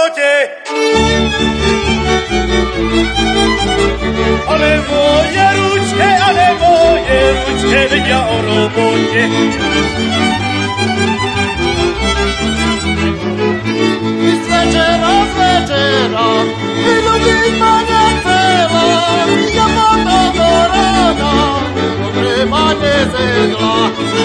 robote. Ale moje ručke vedia o robote. Z večera, vyľubiť ma nechcela, ja potom do rána, dobre ma nezjedla.